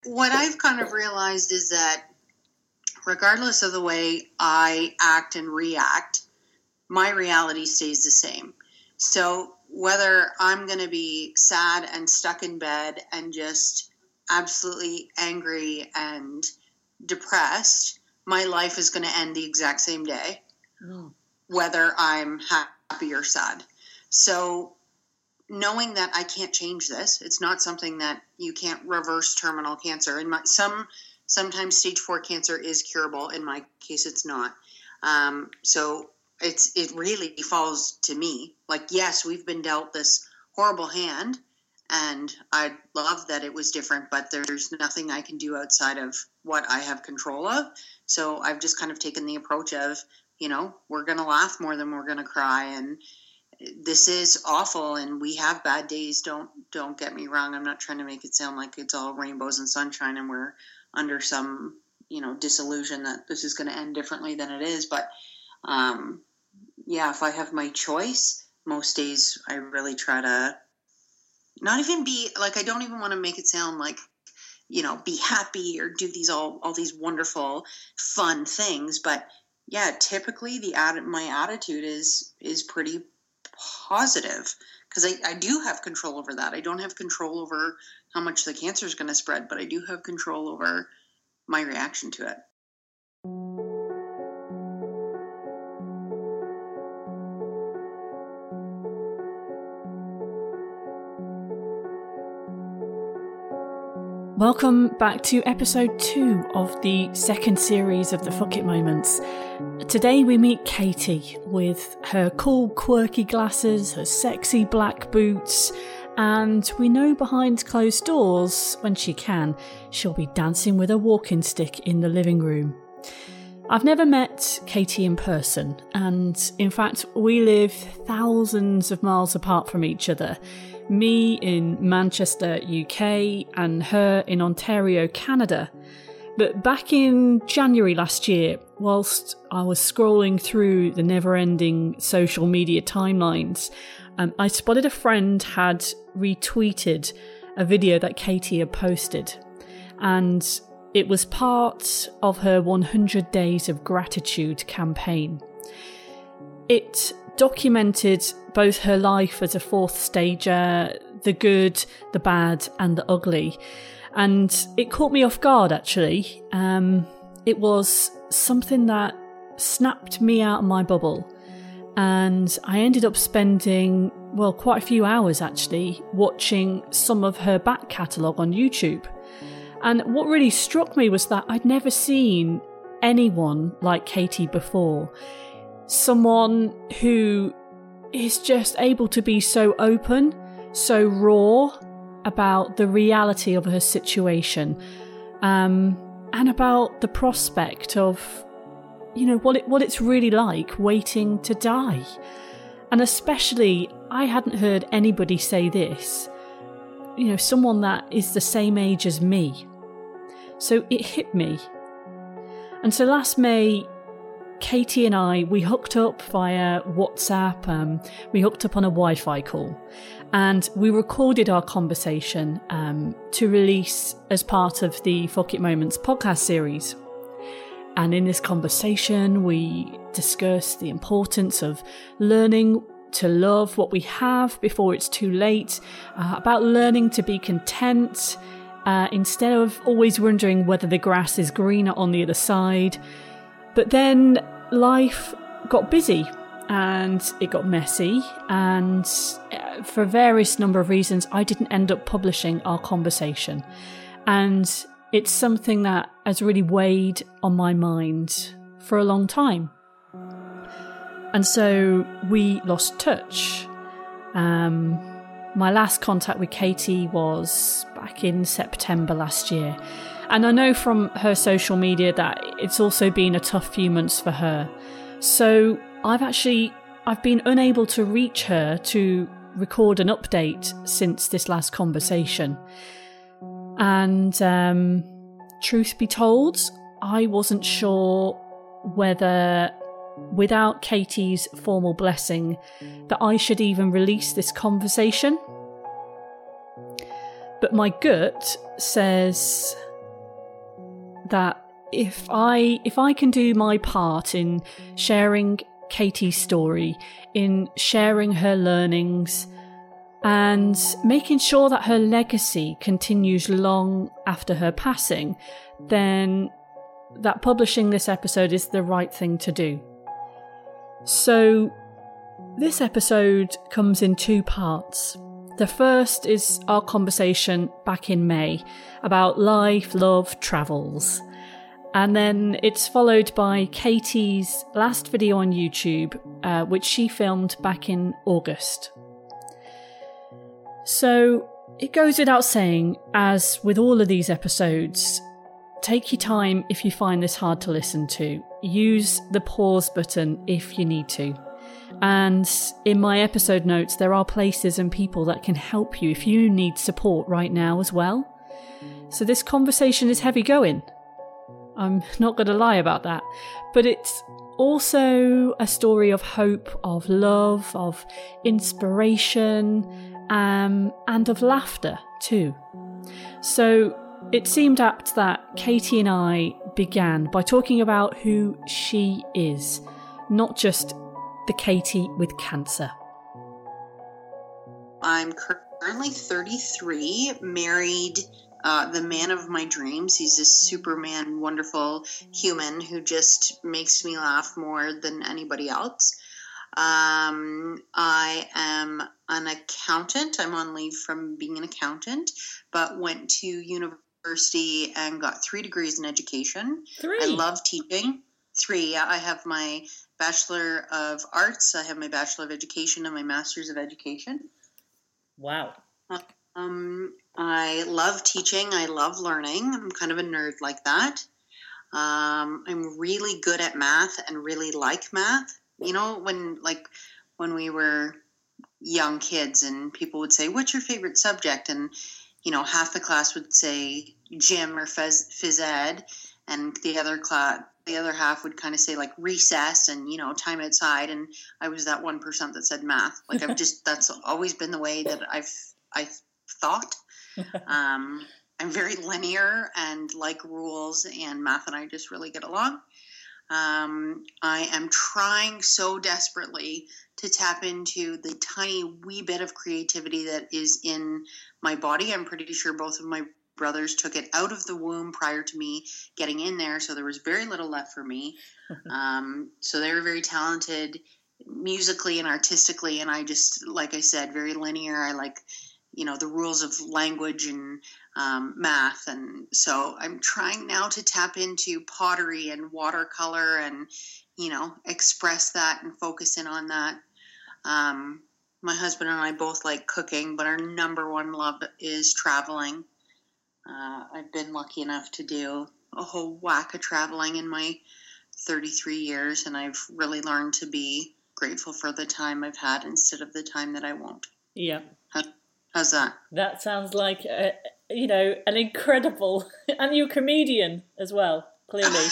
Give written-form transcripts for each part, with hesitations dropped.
what I've kind of realized is that regardless of the way I act and react, my reality stays the same. So whether I'm going to be sad and stuck in bed and just absolutely angry and depressed, my life is going to end the exact same day, whether I'm happy or sad. So knowing that I can't change this, it's not something that you can't reverse terminal cancer. And sometimes stage 4 cancer is curable. In my case, it's not. So it really falls to me. Like, yes, we've been dealt this horrible hand, and I love that it was different, but there's nothing I can do outside of what I have control of. So I've just kind of taken the approach of, we're going to laugh more than we're going to cry. And this is awful, and we have bad days. Don't get me wrong. I'm not trying to make it sound like it's all rainbows and sunshine and we're under some, disillusion that this is going to end differently than it is. But if I have my choice, most days I really try to not even be like, I don't even want to make it sound like, be happy or do these all these wonderful, fun things. But yeah, typically my attitude is pretty positive, because I do have control over that. I don't have control over how much the cancer is going to spread, but I do have control over my reaction to it. Welcome back to episode 2 of the second series of the Fuck It Moments. Today we meet Katie with her cool quirky glasses, her sexy black boots, and we know behind closed doors, when she can, she'll be dancing with a walking stick in the living room. I've never met Katie in person, and in fact we live thousands of miles apart from each other. Me in Manchester, UK, and her in Ontario, Canada. But back in January last year, whilst I was scrolling through the never-ending social media timelines, I spotted a friend had retweeted a video that Katie had posted. And it was part of her 100 Days of Gratitude campaign. It documented both her life as a fourth stager, the good, the bad, and the ugly. And it caught me off guard, actually. It was something that snapped me out of my bubble. And I ended up spending, quite a few hours, actually, watching some of her back catalogue on YouTube. And what really struck me was that I'd never seen anyone like Katie before. Someone who is just able to be so open, so raw about the reality of her situation, and about the prospect of, what it's really like waiting to die. And especially, I hadn't heard anybody say this, someone that is the same age as me. So it hit me. And so last May, Katie and I, we hooked up via WhatsApp, we hooked up on a Wi-Fi call, and we recorded our conversation to release as part of the Fuck It Moments podcast series. And in this conversation, we discussed the importance of learning to love what we have before it's too late, about learning to be content, instead of always wondering whether the grass is greener on the other side. But then life got busy and it got messy, and for various number of reasons I didn't end up publishing our conversation. And it's something that has really weighed on my mind for a long time. And so we lost touch. My last contact with Katie was back in September last year. And I know from her social media that it's also been a tough few months for her. So I've been unable to reach her to record an update since this last conversation. And truth be told, I wasn't sure whether, without Katie's formal blessing, that I should even release this conversation. But my gut says that if I can do my part in sharing Katie's story, in sharing her learnings, and making sure that her legacy continues long after her passing, then that publishing this episode is the right thing to do. So this episode comes in 2 parts. The first is our conversation back in May about life, love, travels. And then it's followed by Katie's last video on YouTube, which she filmed back in August. So it goes without saying, as with all of these episodes, take your time if you find this hard to listen to. Use the pause button if you need to. And in my episode notes, there are places and people that can help you if you need support right now as well. So this conversation is heavy going. I'm not going to lie about that. But it's also a story of hope, of love, of inspiration, and of laughter too. So it seemed apt that Katie and I began by talking about who she is, not just the Katie with cancer. I'm currently 33, married the man of my dreams. He's a Superman, wonderful human who just makes me laugh more than anybody else. I am an accountant. I'm on leave from being an accountant, but went to university and got 3 degrees in education. 3? I love teaching. 3, yeah. I have my Bachelor of Arts, I have my Bachelor of Education, and my Master's of Education. Wow. I love teaching. I love learning. I'm kind of a nerd like that. I'm really good at math and really like math. You know, when we were young kids and people would say, "What's your favorite subject?" And, you know, half the class would say gym or phys ed, and the other half would kind of say like recess and, you know, time outside. And I was that 1% that said math. Like that's always been the way that I've thought. I'm very linear and like rules, and math and I just really get along. I am trying so desperately to tap into the tiny wee bit of creativity that is in my body. I'm pretty sure both of my brothers took it out of the womb prior to me getting in there, so there was very little left for me. So they were very talented musically and artistically, and I just, like I said, very linear. I like, you know, the rules of language and math, and so I'm trying now to tap into pottery and watercolor and, you know, express that and focus in on that. My husband and I both like cooking, but our number one love is traveling. I've been lucky enough to do a whole whack of traveling in my 33 years, and I've really learned to be grateful for the time I've had instead of the time that I won't. Yeah. How's that? That sounds like, you know, an incredible... And you're a comedian as well, clearly.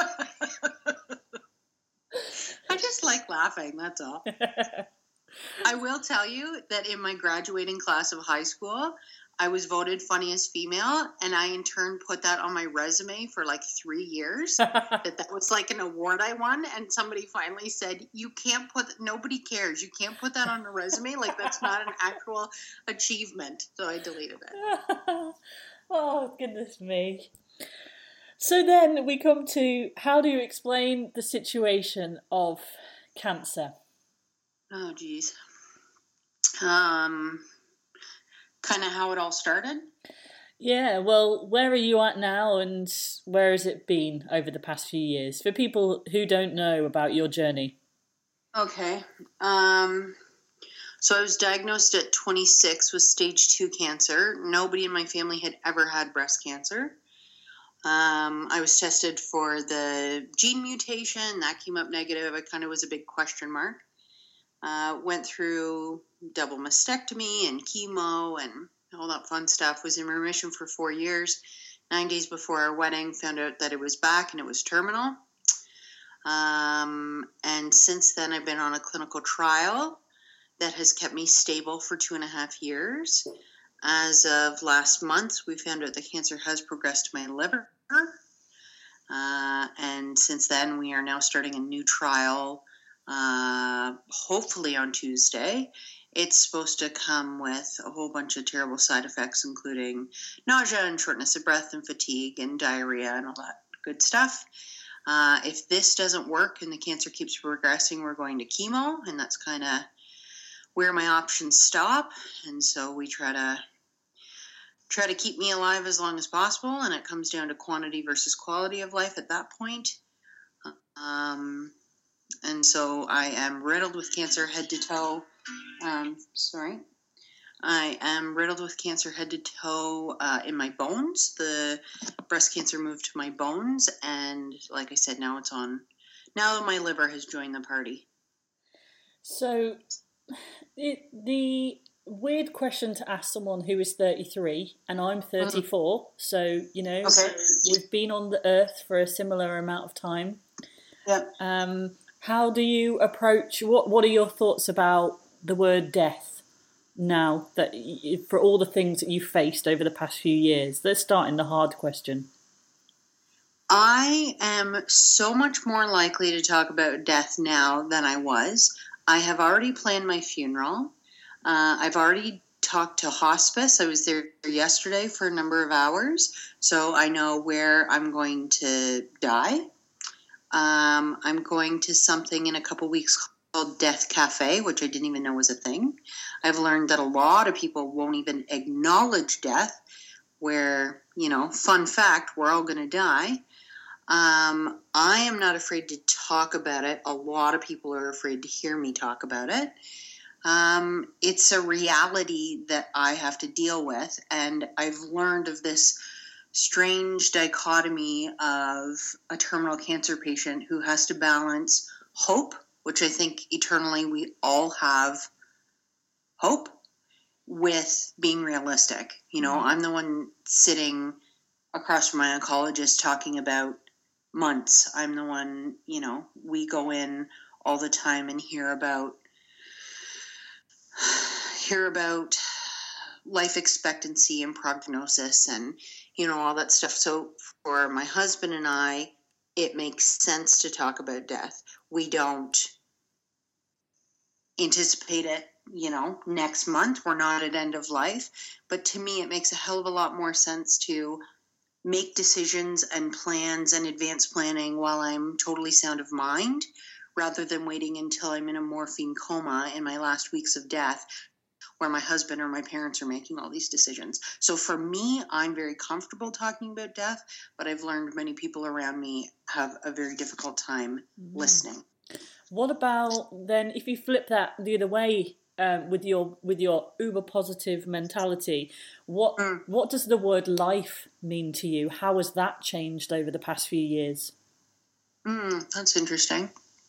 I just like laughing, that's all. I will tell you that in my graduating class of high school, I was voted funniest female, and I in turn put that on my resume for like 3 years. that was like an award I won, and somebody finally said, "You can't nobody cares. You can't put that on a resume. Like, that's not an actual achievement." So I deleted it. Oh, goodness me. So then we come to, how do you explain the situation of cancer? Oh, geez. Kind of how it all started? Yeah, well, where are you at now, and where has it been over the past few years, for people who don't know about your journey? Okay. So I was diagnosed at 26 with stage 2 cancer. Nobody in my family had ever had breast cancer. I was tested for the gene mutation. That came up negative. It kind of was a big question mark. Went through double mastectomy and chemo and all that fun stuff. Was in remission for 4 years. 9 days before our wedding, found out that it was back and it was terminal. And since then, I've been on a clinical trial that has kept me stable for 2.5 years. As of last month, we found out the cancer has progressed to my liver. And since then, we are now starting a new trial, hopefully on Tuesday. It's supposed to come with a whole bunch of terrible side effects, including nausea and shortness of breath and fatigue and diarrhea and all that good stuff. If this doesn't work and the cancer keeps progressing, we're going to chemo, and that's kind of where my options stop. And so we try to keep me alive as long as possible, and it comes down to quantity versus quality of life at that point. And so I am riddled with cancer head to toe. I am riddled with cancer head to toe in my bones. The breast cancer moved to my bones, and like I said, now my liver has joined the party. So the weird question to ask someone who is 33 and I'm 34, so we've been on the earth for a similar amount of time. Yeah. How do you approach, what are your thoughts about the word death now, that for all the things that you've faced over the past few years? Let's start in the hard question. I am so much more likely to talk about death now than I was. I have already planned my funeral. I've already talked to hospice. I was there yesterday for a number of hours, so I know where I'm going to die. I'm going to something in a couple weeks called Death Cafe, which I didn't even know was a thing. I've learned that a lot of people won't even acknowledge death, where, fun fact, we're all going to die. I am not afraid to talk about it. A lot of people are afraid to hear me talk about it. It's a reality that I have to deal with, and I've learned of this strange dichotomy of a terminal cancer patient who has to balance hope, which I think eternally we all have hope, with being realistic. I'm the one sitting across from my oncologist talking about months. I'm the one, we go in all the time and hear about life expectancy and prognosis and, all that stuff. So for my husband and I, it makes sense to talk about death. We don't anticipate it, next month. We're not at end of life. But to me, it makes a hell of a lot more sense to make decisions and plans and advanced planning while I'm totally sound of mind, rather than waiting until I'm in a morphine coma in my last weeks of death, where my husband or my parents are making all these decisions. So for me, I'm very comfortable talking about death, but I've learned many people around me have a very difficult time listening. What about then if you flip that the other way, with your uber positive mentality, what does the word life mean to you? How has that changed over the past few years? That's interesting.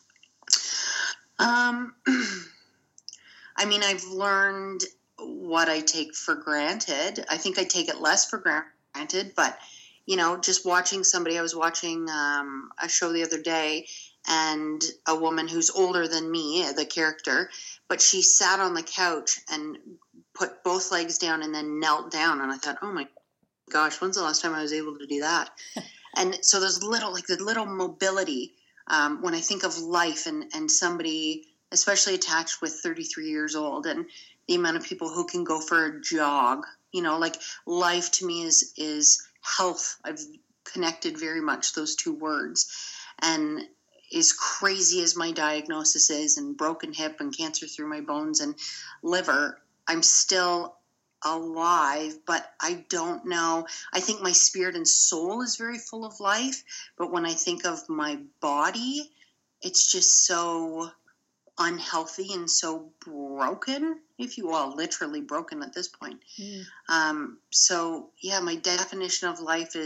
I've learned what I take for granted. I think I take it less for granted, but, just watching somebody, I was watching a show the other day, and a woman who's older than me, the character, but she sat on the couch and put both legs down and then knelt down. And I thought, oh my gosh, when's the last time I was able to do that? And so there's the little mobility, when I think of life and somebody, especially attached with 33 years old, and the amount of people who can go for a jog, life to me is health. I've connected very much those two words. And as crazy as my diagnosis is, and broken hip and cancer through my bones and liver, I'm still alive, but I don't know. I think my spirit and soul is very full of life, but when I think of my body, it's just so unhealthy and so broken, if you will, literally broken at this point. So yeah, my definition of life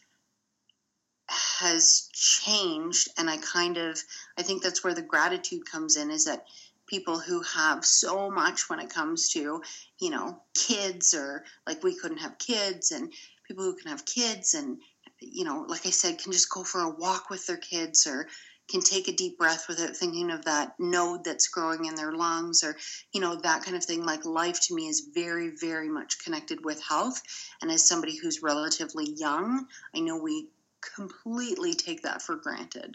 has changed, and I think that's where the gratitude comes in, is that people who have so much when it comes to, kids, or we couldn't have kids, and people who can have kids and, like I said, can just go for a walk with their kids, or can take a deep breath without thinking of that node that's growing in their lungs, or, that kind of thing. Life to me is very, very much connected with health. And as somebody who's relatively young, I know we completely take that for granted.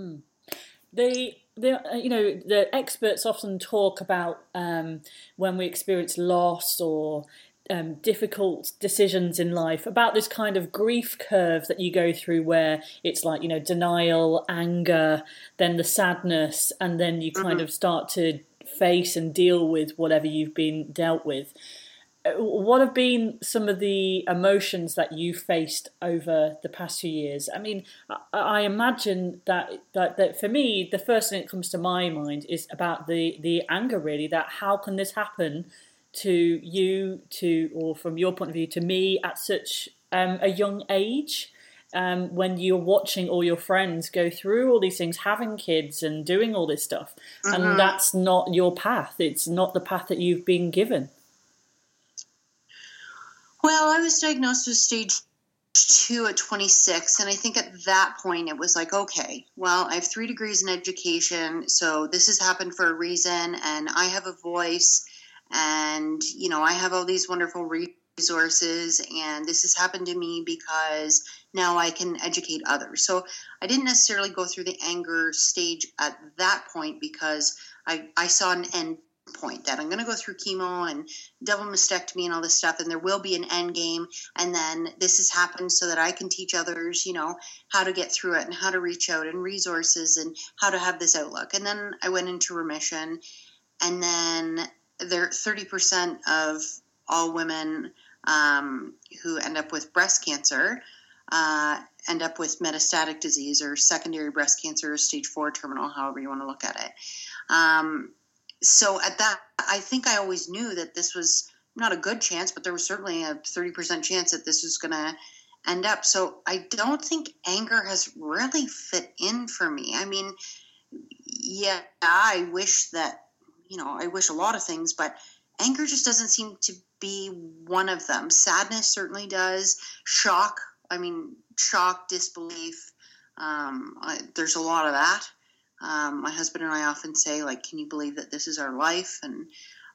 The experts often talk about when we experience loss or difficult decisions in life, about this kind of grief curve that you go through, where it's like, denial, anger, then the sadness, and then you kind of start to face and deal with whatever you've been dealt with. What have been some of the emotions that you faced over the past few years? I mean, I imagine that for me, the first thing that comes to my mind is about the anger, really, that how can this happen to you, or from your point of view, to me at such a young age, when you're watching all your friends go through all these things, having kids and doing all this stuff, and that's not your path. It's not the path that you've been given. Well, I was diagnosed with stage 2 at 26, and I think at that point it was like, okay, well, I have 3 degrees in education, so this has happened for a reason, and I have a voice, and, I have all these wonderful resources, and this has happened to me because now I can educate others. So I didn't necessarily go through the anger stage at that point, because I saw an end point, that I'm going to go through chemo and double mastectomy and all this stuff, and there will be an end game, and then this has happened so that I can teach others, how to get through it and how to reach out and resources and how to have this outlook. And then I went into remission, and then 30% of all women who end up with breast cancer end up with metastatic disease or secondary breast cancer, stage 4 terminal, however you want to look at it. So at that, I think I always knew that this was not a good chance, but there was certainly a 30% chance that this was going to end up. So I don't think anger has really fit in for me. I mean, yeah, I wish that, I wish a lot of things, but anger just doesn't seem to be one of them. Sadness certainly does. Shock, disbelief. There's a lot of that. My husband and I often say, like, can you believe that this is our life? And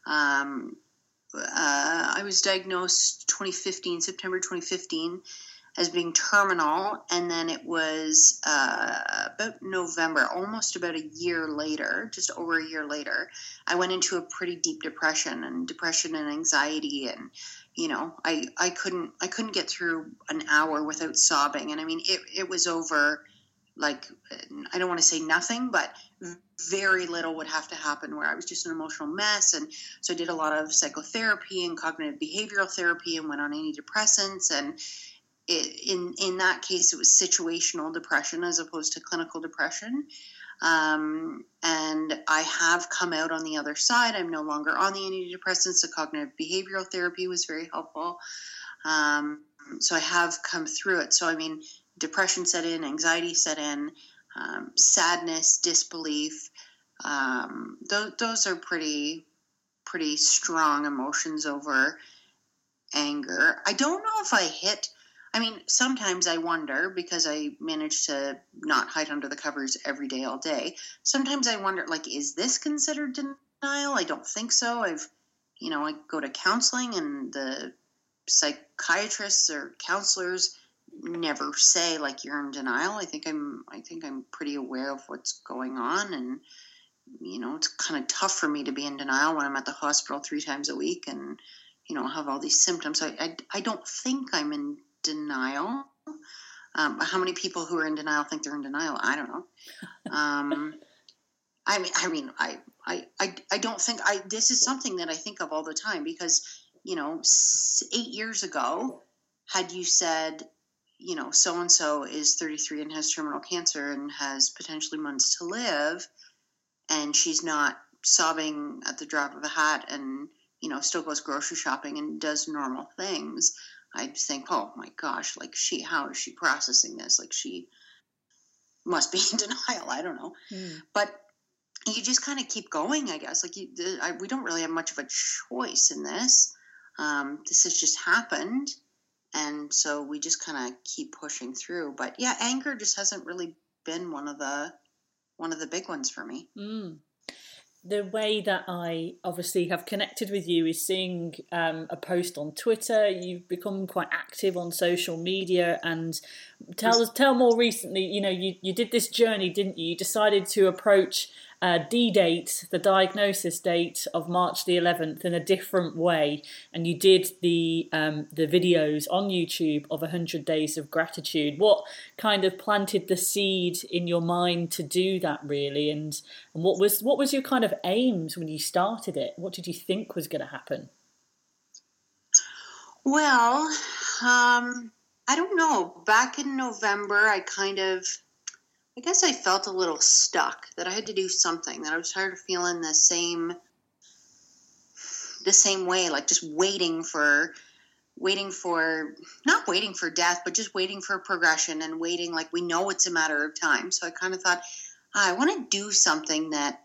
I was diagnosed September 2015, as being terminal. And then it was about November, almost about a year later, just over a year later, I went into a pretty deep depression and anxiety. And, I couldn't get through an hour without sobbing. And I mean, it was over. Like, I don't want to say nothing, but very little would have to happen, where I was just an emotional mess. And so I did a lot of psychotherapy and cognitive behavioral therapy and went on antidepressants. And in that case, it was situational depression as opposed to clinical depression. And I have come out on the other side. I'm no longer on the antidepressants. The cognitive behavioral therapy was very helpful. So I have come through it. So, I mean, depression set in, anxiety set in, sadness, disbelief. Those are pretty strong emotions over anger. I don't know if I hit. I mean, sometimes I wonder, because I manage to not hide under the covers every day, all day. Sometimes I wonder, like, is this considered denial? I don't think so. I go to counseling, and the psychiatrists or counselors never say, like, you're in denial. I think I'm pretty aware of what's going on, and it's kind of tough for me to be in denial when I'm at the hospital 3 times a week and have all these symptoms. So I don't think I'm in denial. How many people who are in denial think they're in denial? I don't know. I don't think this is something that I think of all the time, because 8 years ago, had you said, so-and-so is 33 and has terminal cancer and has potentially months to live, and she's not sobbing at the drop of a hat and, still goes grocery shopping and does normal things, I'd think, oh my gosh, like, how is she processing this? Like, she must be in denial. I don't know. But you just kind of keep going, I guess. Like, we don't really have much of a choice in this. This has just happened. And so we just kind of keep pushing through. But yeah, anger just hasn't really been one of the big ones for me. the way that I obviously have connected with you is seeing a post on Twitter. You've become quite active on social media, and tell more recently. You did this journey, didn't you? You decided to approach D-date, the diagnosis date of March the 11th, in a different way, and you did the videos on YouTube of 100 Days of Gratitude. What kind of planted the seed in your mind to do that, really, and what was your kind of aims when you started it? What did you think was going to happen? Well, I don't know. Back in November, I guess I felt a little stuck, that I had to do something, that I was tired of feeling the same way, like just waiting for, not waiting for death, but just waiting for progression and waiting, like we know it's a matter of time. So I kind of thought, I want to do something that,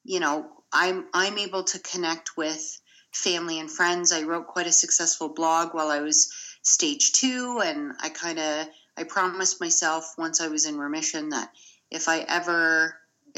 I'm able to connect with family and friends. I wrote quite a successful blog while I was stage 2, and I promised myself once I was in remission that if I ever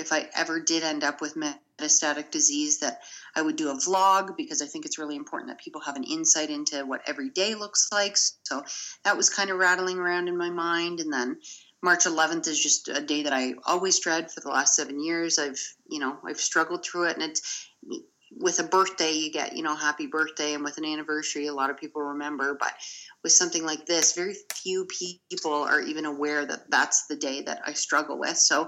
did end up with metastatic disease, that I would do a vlog, because I think it's really important that people have an insight into what every day looks like. So that was kind of rattling around in my mind. And then March 11th is just a day that I always dread for the last 7 years. I've struggled through it, and it's, with a birthday, you get, happy birthday, and with an anniversary, a lot of people remember. But with something like this, very few people are even aware that that's the day that I struggle with. So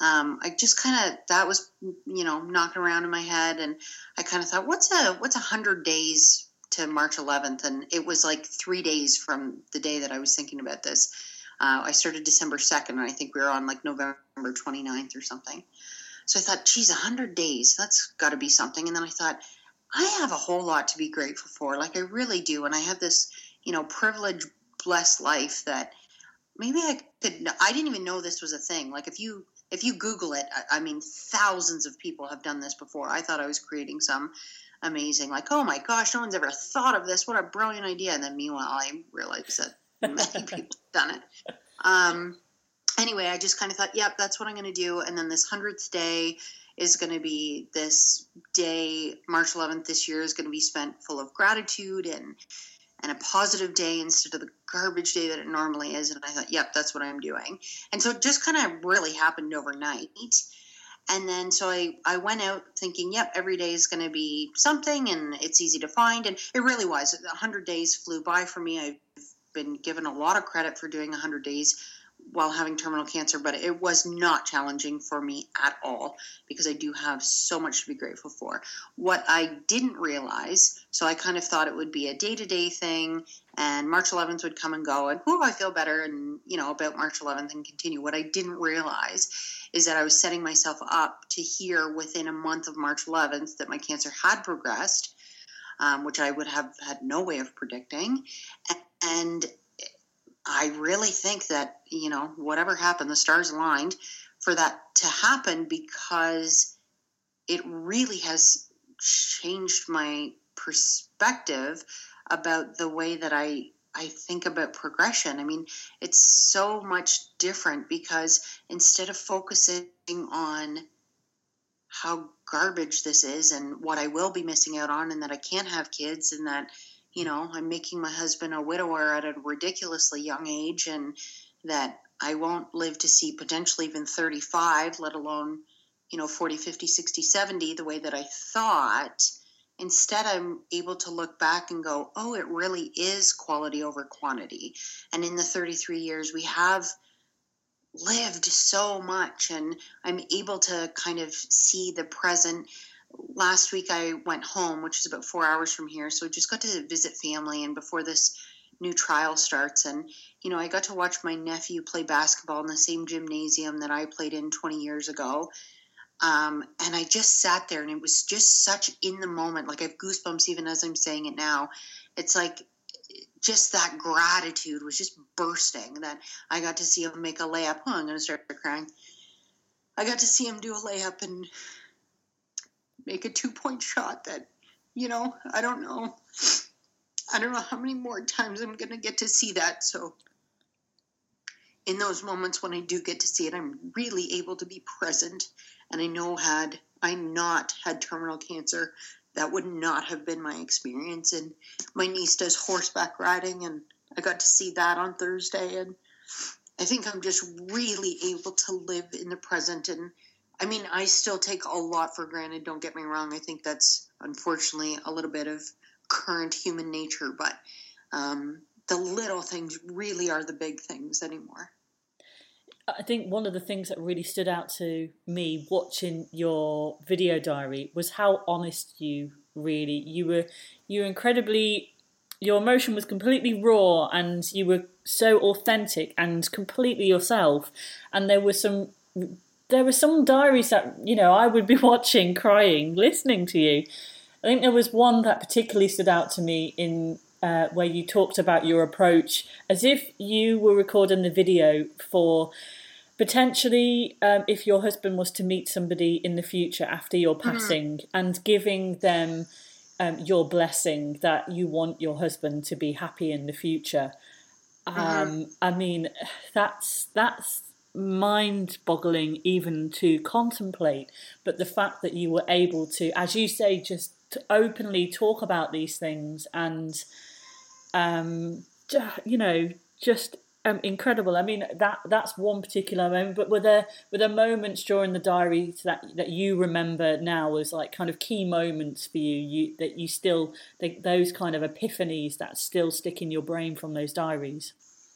I just that was, knocking around in my head, and I kind of thought, what's 100 days to March 11th? And it was like 3 days from the day that I was thinking about this. I started December 2nd, and I think we were on like November 29th or something. So I thought, geez, 100 days, that's got to be something. And then I thought, I have a whole lot to be grateful for. Like, I really do. And I have this, privileged, blessed life that maybe I didn't even know this was a thing. Like, if you Google it, I mean, thousands of people have done this before. I thought I was creating some amazing, like, oh my gosh, no one's ever thought of this. What a brilliant idea. And then meanwhile, I realized that many people have done it. Anyway, I just kind of thought, yep, that's what I'm going to do. And then this 100th day is going to be this day, March 11th this year, is going to be spent full of gratitude and a positive day instead of the garbage day that it normally is. And I thought, yep, that's what I'm doing. And so it just kind of really happened overnight. And then so I went out thinking, yep, every day is going to be something, and it's easy to find. And it really was. 100 days flew by for me. I've been given a lot of credit for doing 100 days while having terminal cancer, but it was not challenging for me at all, because I do have so much to be grateful for. What I didn't realize, so I kind of thought it would be a day-to-day thing, and March 11th would come and go, and I feel better, and about March 11th and continue. What I didn't realize is that I was setting myself up to hear within a month of March 11th that my cancer had progressed, which I would have had no way of predicting. And I really think that, whatever happened, the stars aligned for that to happen, because it really has changed my perspective about the way that I think about progression. I mean, it's so much different, because instead of focusing on how garbage this is and what I will be missing out on, and that I can't have kids, and that I'm making my husband a widower at a ridiculously young age, and that I won't live to see potentially even 35, let alone, 40, 50, 60, 70, the way that I thought. Instead, I'm able to look back and go, oh, it really is quality over quantity. And in the 33 years, we have lived so much, and I'm able to kind of see the present. Last week I went home, which is about 4 hours from here, so I just got to visit family, and before this new trial starts, and I got to watch my nephew play basketball in the same gymnasium that I played in 20 years ago, and I just sat there, and it was just such in the moment. Like, I have goosebumps even as I'm saying it now. It's like just that gratitude was just bursting, that I got to see him make a layup. I'm going to start crying. I got to see him do a layup and make a 2-point shot that, I don't know how many more times I'm going to get to see that. So in those moments when I do get to see it, I'm really able to be present. And I know had I not had terminal cancer, that would not have been my experience. And my niece does horseback riding, and I got to see that on Thursday. And I think I'm just really able to live in the present. And I mean, I still take a lot for granted. Don't get me wrong. I think that's unfortunately a little bit of current human nature, but the little things really are the big things anymore. I think one of the things that really stood out to me watching your video diary was how honest you were incredibly, your emotion was completely raw, and you were so authentic and completely yourself. And there were some diaries that, you know, I would be watching, crying, listening to you. I think there was one that particularly stood out to me in where you talked about your approach as if you were recording the video for potentially if your husband was to meet somebody in the future after your passing, and giving them your blessing that you want your husband to be happy in the future. I mean, that's mind-boggling even to contemplate. But the fact that you were able to, as you say, just to openly talk about these things, and you know, just incredible. I mean, that's one particular moment. But were there moments during the diary that you remember now as like kind of key moments for you, that you still think, those kind of epiphanies that still stick in your brain from those diaries?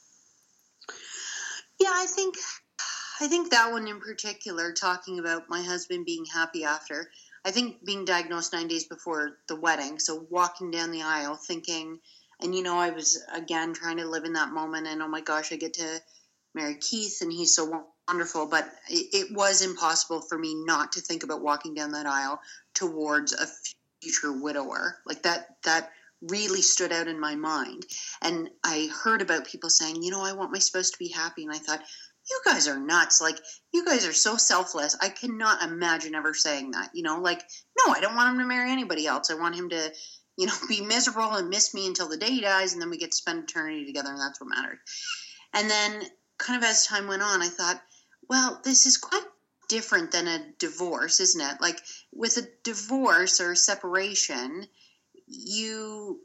Yeah, I think that one in particular, talking about my husband being happy after. I think being diagnosed 9 days before the wedding, so walking down the aisle thinking, and, you know, I was, again, trying to live in that moment, and, oh, my gosh, I get to marry Keith, and he's so wonderful, but it was impossible for me not to think about walking down that aisle towards a future widower. Like, that really stood out in my mind. And I heard about people saying, you know, I want my spouse to be happy, and I thought, you guys are nuts. Like, you guys are so selfless. I cannot imagine ever saying that, you know, like, no, I don't want him to marry anybody else. I want him to, you know, be miserable and miss me until the day he dies, and then we get to spend eternity together, and that's what mattered. And then kind of as time went on, I thought, well, this is quite different than a divorce, isn't it? Like, with a divorce or separation, you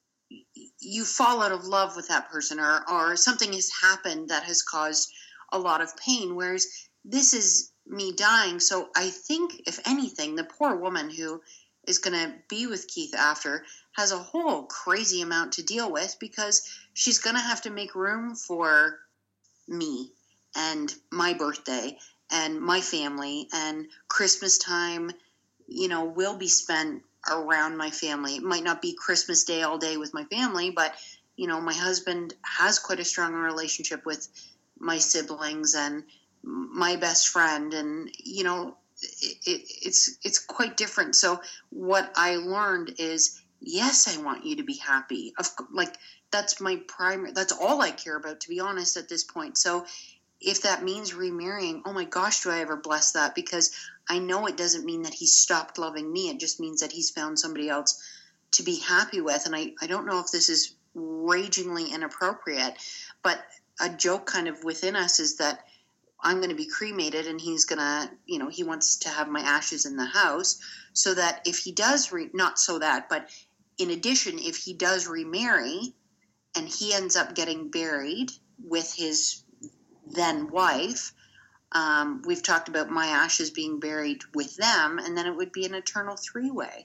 fall out of love with that person, or something has happened that has caused a lot of pain, whereas this is me dying. So I think, if anything, the poor woman who is going to be with Keith after has a whole crazy amount to deal with, because she's going to have to make room for me and my birthday and my family, and Christmas time, you know, will be spent around my family. It might not be Christmas Day all day with my family, but, you know, my husband has quite a strong relationship with my siblings and my best friend, and, you know, it's quite different. So what I learned is, yes, I want you to be happy. Like, that's my primary, that's all I care about, to be honest, at this point. So if that means remarrying, oh my gosh, do I ever bless that? Because I know it doesn't mean that he stopped loving me. It just means that he's found somebody else to be happy with. And I don't know if this is ragingly inappropriate, but a joke kind of within us is that I'm going to be cremated, and he's going to, you know, he wants to have my ashes in the house, so that if he does, not so that, but in addition, if he does remarry and he ends up getting buried with his then wife, we've talked about my ashes being buried with them, and then it would be an eternal three-way.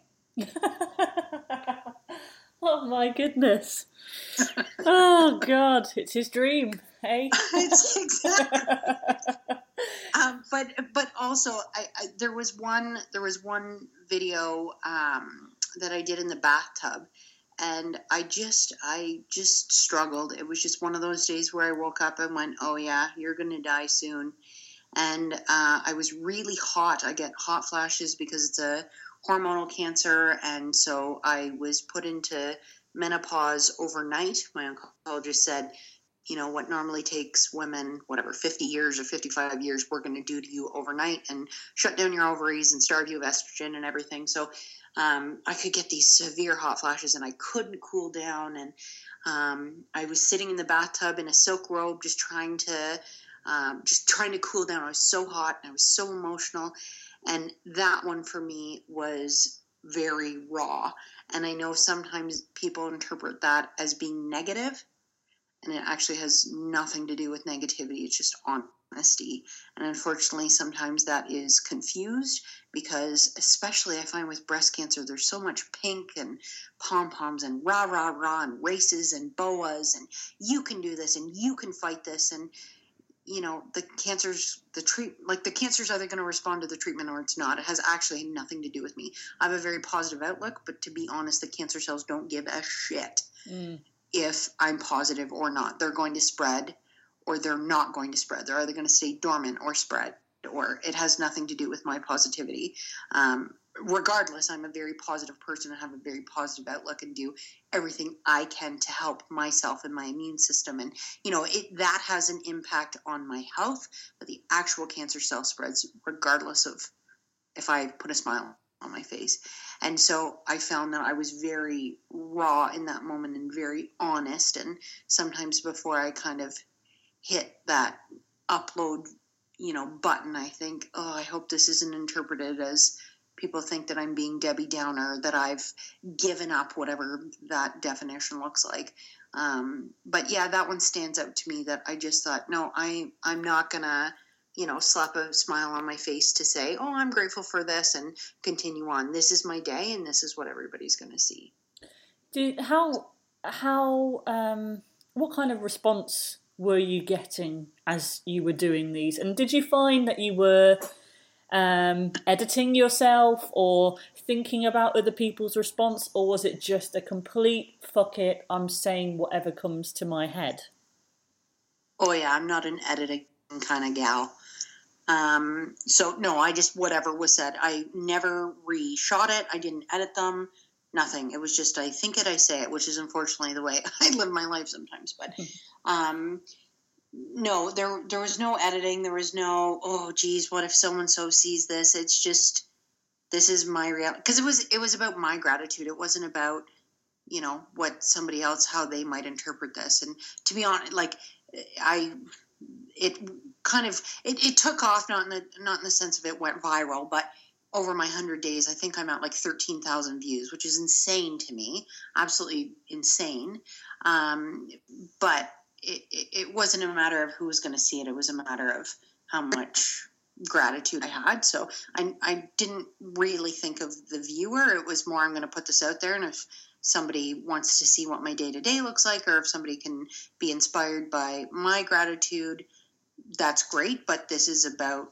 Oh my goodness. Oh God, it's his dream, hey? It's exactly. But also, there was one video that I did in the bathtub, and I just struggled. It was just one of those days where I woke up and went, oh yeah, you're gonna die soon. And I was really hot. I get hot flashes because it's a hormonal cancer, and so I was put into menopause overnight. My oncologist said, you know, what normally takes women, 50 years or 55 years, we're going to do to you overnight, and shut down your ovaries and starve you of estrogen and everything. So I could get these severe hot flashes, and I couldn't cool down. And I was sitting in the bathtub in a silk robe, just trying to cool down. I was so hot, and I was so emotional. And that one for me was very raw. And I know sometimes people interpret that as being negative, and it actually has nothing to do with negativity. It's just honesty. And unfortunately, sometimes that is confused because, especially I find with breast cancer, there's so much pink and pom-poms and rah, rah, rah, and races and boas, and you can do this and you can fight this. And, you know, the cancer's either going to respond to the treatment or it's not. It has actually nothing to do with me. I have a very positive outlook, but to be honest, the cancer cells don't give a shit if I'm positive or not. They're going to spread or they're not going to spread. They're either going to stay dormant or spread, or it has nothing to do with my positivity. Regardless, I'm a very positive person and have a very positive outlook and do everything I can to help myself and my immune system. And, you know, that has an impact on my health, but the actual cancer cell spreads regardless of if I put a smile on my face. And so I found that I was very raw in that moment and very honest. And sometimes before I kind of hit that upload, you know, button, I think, oh, I hope this isn't interpreted as people think that I'm being Debbie Downer, that I've given up, whatever that definition looks like. But yeah, that one stands out to me, that I just thought, no, I'm not gonna, you know, slap a smile on my face to say, oh, I'm grateful for this and continue on. This is my day and this is what everybody's going to see. What kind of response were you getting as you were doing these? And did you find that you were editing yourself or thinking about other people's response, or was it just a complete fuck it, I'm saying whatever comes to my head? Oh yeah, I'm not an editing kind of gal. So no, I just, whatever was said, I never reshot it. I didn't edit them, nothing. It was just, I think it, I say it, which is unfortunately the way I live my life sometimes. But, no, there was no editing. There was no, oh geez, what if so-and-so sees this? It's just, this is my reality. Cause it was about my gratitude. It wasn't about, you know, what somebody else, how they might interpret this. And to be honest, like it took off, not in the sense of it went viral, but over my 100 days, I think I'm at like 13,000 views, which is insane to me, absolutely insane. But it wasn't a matter of who was going to see it. It was a matter of how much gratitude I had. So I didn't really think of the viewer. It was more, I'm going to put this out there, and if somebody wants to see what my day-to-day looks like, or if somebody can be inspired by my gratitude, that's great. But this is about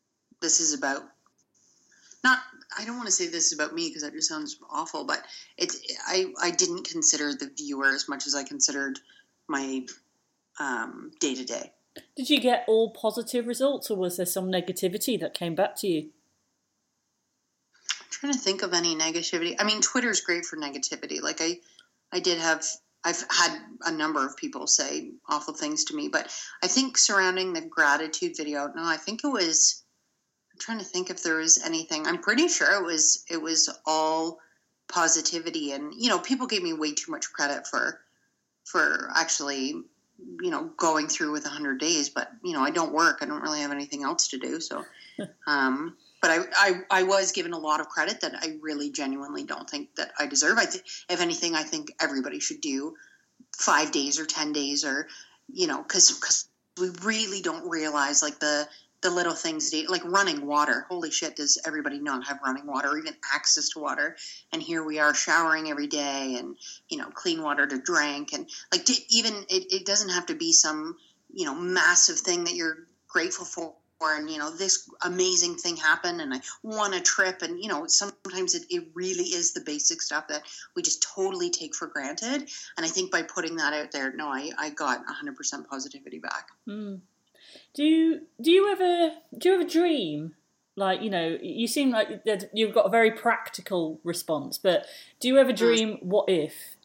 not, I don't want to say this is about me because that just sounds awful, but I didn't consider the viewer as much as I considered my day-to-day. Did you get all positive results, or was there some negativity that came back to you? I'm trying to think of any negativity. I mean, Twitter's great for negativity. Like I've had a number of people say awful things to me, but I think surrounding the gratitude video, no, I think it was, I'm trying to think if there was anything. I'm pretty sure it was all positivity, and, you know, people gave me way too much credit for actually, you know, going through with 100 days, but, you know, I don't work. I don't really have anything else to do. So, but I was given a lot of credit that I really genuinely don't think that I deserve. If anything, I think everybody should do 5 days or 10 days, or, you know, cause we really don't realize like the little things, like running water. Holy shit, does everybody not have running water or even access to water? And here we are showering every day, and, you know, clean water to drink, and like it doesn't have to be some, you know, massive thing that you're grateful for. And, you know, this amazing thing happened and I won a trip, and, you know, sometimes it really is the basic stuff that we just totally take for granted. And I think by putting that out there, no, I got 100% positivity back. Do you ever dream? Like, you know, you seem like you've got a very practical response, but do you ever dream, what if?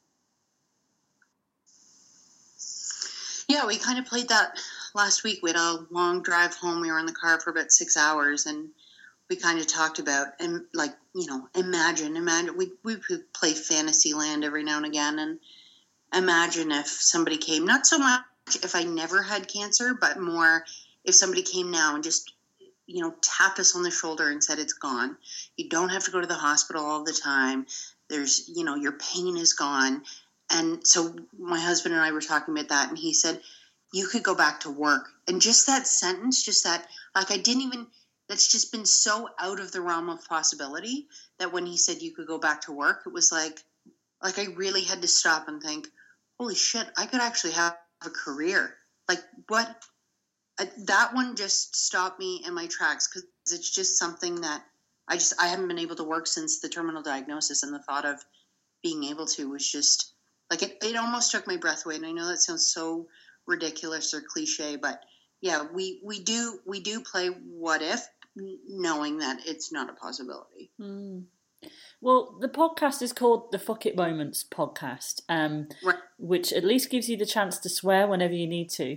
Yeah, we kind of played that last week. We had a long drive home. We were in the car for about 6 hours, and we kind of talked about, and like, you know, imagine. We play Fantasyland every now and again, and imagine if somebody came, not so much if I never had cancer, but more if somebody came now and just, tapped us on the shoulder and said, it's gone. You don't have to go to the hospital all the time. There's, your pain is gone. And so my husband and I were talking about that, and he said, you could go back to work. And just that sentence, that's just been so out of the realm of possibility that when he said you could go back to work, it was like I really had to stop and think, holy shit, I could actually have a career. Like, what? That one just stopped me in my tracks, because it's just something that I haven't been able to work since the terminal diagnosis, and the thought of being able to was just like, it almost took my breath away. And I know that sounds so ridiculous or cliche, but yeah, we do play what if, knowing that it's not a possibility. Well, the podcast is called the Fuck It Moments podcast, right. Which at least gives you the chance to swear whenever you need to.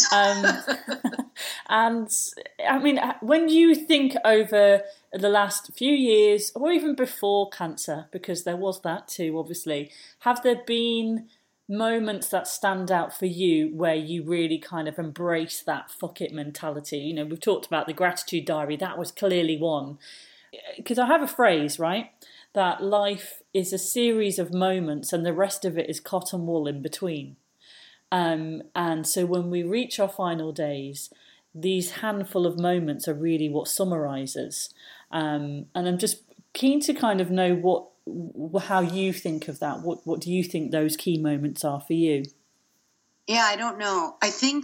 And I mean, when you think over the last few years, or even before cancer, because there was that too, obviously, have there been moments that stand out for you where you really kind of embrace that fuck it mentality? We've talked about the gratitude diary. That was clearly one. Because I have a phrase, right, that life is a series of moments and the rest of it is cotton wool in between. And so when we reach our final days, these handful of moments are really what summarises. And I'm just keen to kind of know how you think of that. What do you think those key moments are for you? Yeah, I don't know. I think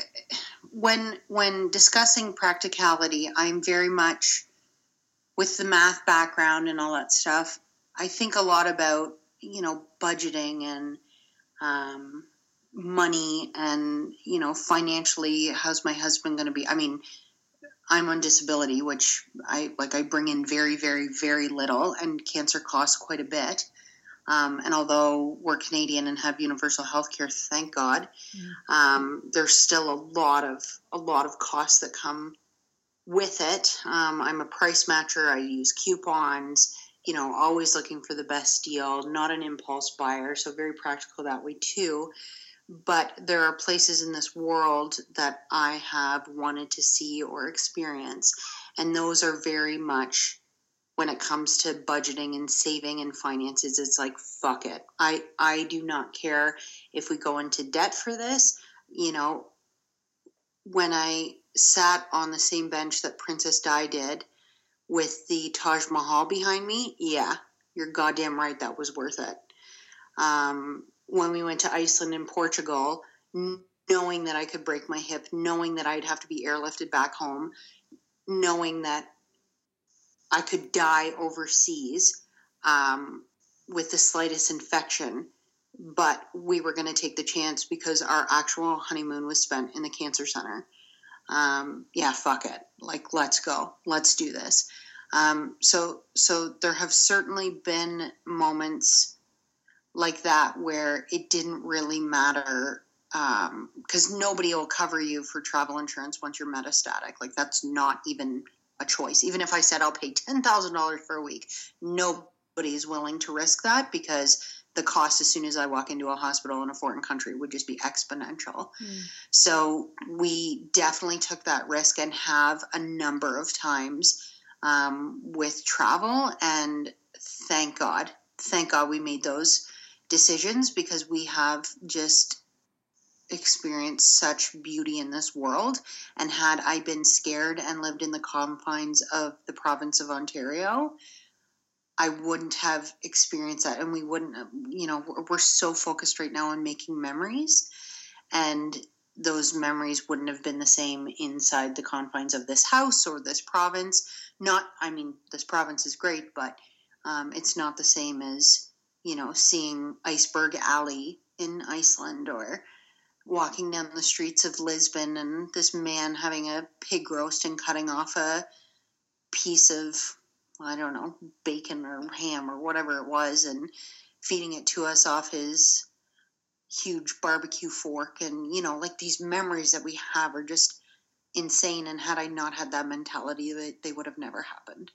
when discussing practicality, I'm very much, with the math background and all that stuff, I think a lot about, budgeting and money and, financially, how's my husband going to be? I mean, I'm on disability, which I bring in very, very, very little, and cancer costs quite a bit. And although we're Canadian and have universal health care, thank God, there's still a lot of costs that come with it. I'm a price matcher. I use coupons, always looking for the best deal, not an impulse buyer. So very practical that way too. But there are places in this world that I have wanted to see or experience. And those are very much, when it comes to budgeting and saving and finances, it's like, fuck it. I do not care if we go into debt for this. When I sat on the same bench that Princess Di did with the Taj Mahal behind me, yeah, you're goddamn right, that was worth it. When we went to Iceland and Portugal, knowing that I could break my hip, knowing that I'd have to be airlifted back home, knowing that I could die overseas with the slightest infection, but we were going to take the chance because our actual honeymoon was spent in the cancer center. Yeah, fuck it. Like, let's go. Let's do this. So there have certainly been moments like that where it didn't really matter, because nobody will cover you for travel insurance once you're metastatic. Like, that's not even a choice. Even if I said I'll pay $10,000 for a week, nobody is willing to risk that, because the cost as soon as I walk into a hospital in a foreign country would just be exponential. So we definitely took that risk, and have a number of times with travel. And thank God we made those decisions, because we have just experienced such beauty in this world. And had I been scared and lived in the confines of the province of Ontario, I wouldn't have experienced that. And we wouldn't, we're so focused right now on making memories, and those memories wouldn't have been the same inside the confines of this house or this province. This province is great, but it's not the same as, seeing Iceberg Alley in Iceland, or walking down the streets of Lisbon and this man having a pig roast and cutting off a piece of, I don't know, bacon or ham or whatever it was, and feeding it to us off his huge barbecue fork. And, like, these memories that we have are just insane. And had I not had that mentality, they would have never happened.